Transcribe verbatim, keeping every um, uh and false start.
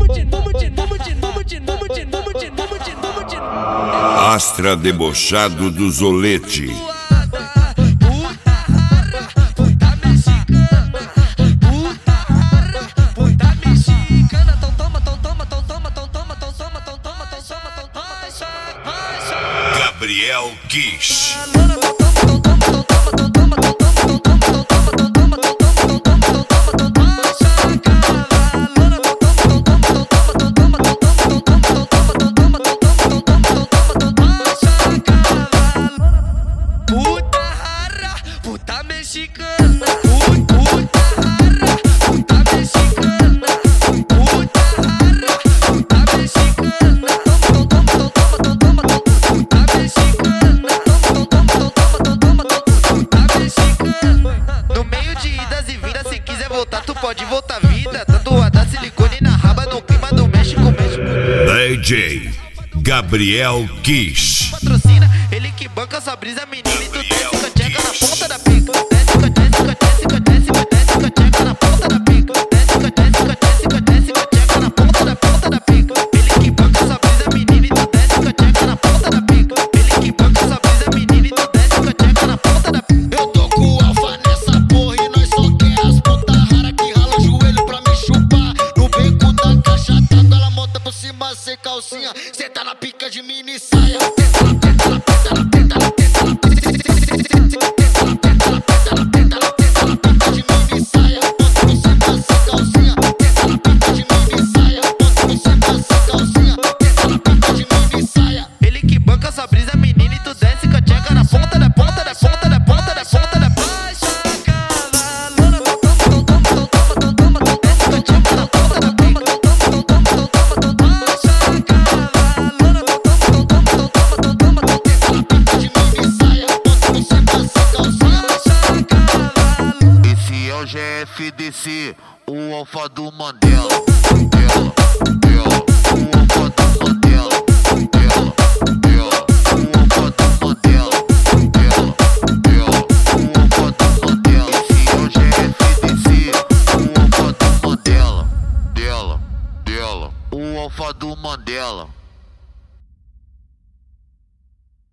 Astra debochado do Zolete. Gabriel Kish. Puta mexicana, puta rara, puta mexicana, puta rara, puta mexicana, puta mexicana, puta mexicana. No meio de idas e vindas, se quiser voltar, tu pode voltar vida. Tatuada silicone na raba, no clima do México, México. D J Gabriel Kish. Patrocina, ele que banca sua brisa, menina, e tu desce com a tcheca na ponta da pica. Desce com a desce com a desce com a desce com a desce com a tcheca na ponta da pica. Desce com a desce com a desce com a desce com a tcheca na ponta da ponta da pica. Ele que banca sua brisa, menina, e tu desce com a tcheca na ponta da pica. Ele que banca sua brisa, menina, e tu desce com a tcheca na ponta da pica. Eu tô com o alfa nessa porra e nós só quer as puta rara que rala o joelho pra me chupar. No beco da caixa d'água, ela monta por cima sem calcinha. Cê tá na pica de mini saia. Tenta na tenta na tenta na tenta na tenta na tenta na tenta na tenta na tenta na pica de mini saia. Monta por cima sem calcinha. Tenta na pica de mini saia. Monta por cima sem calcinha. Tenta na pica de mini saia. Ele que banca sua brisa, menina, e tu desce com a tcheca na ponta da ponta da ponta da ponta da ponta da baixa cavalona. Toma, toma, toma, toma, toma, toma, desce com a tcheca na ponta da pica. Toma, toma, toma, toma, baixa cavalona. Toma, toma, toma, toma, toma, toma, Tenta na pica de mini saia. Monta por cima sem calcinha. baixa cavalona. Esse é o G F D C, o alfa do Mandela. Dela, dela, o alfa do Mandela. Dela, dela, o alfa do Mandela. Dela, dela, o alfa do Mandela. Esse é o G F D C, o alfa do Mandela. Dela, dela, o alfa do Mandela.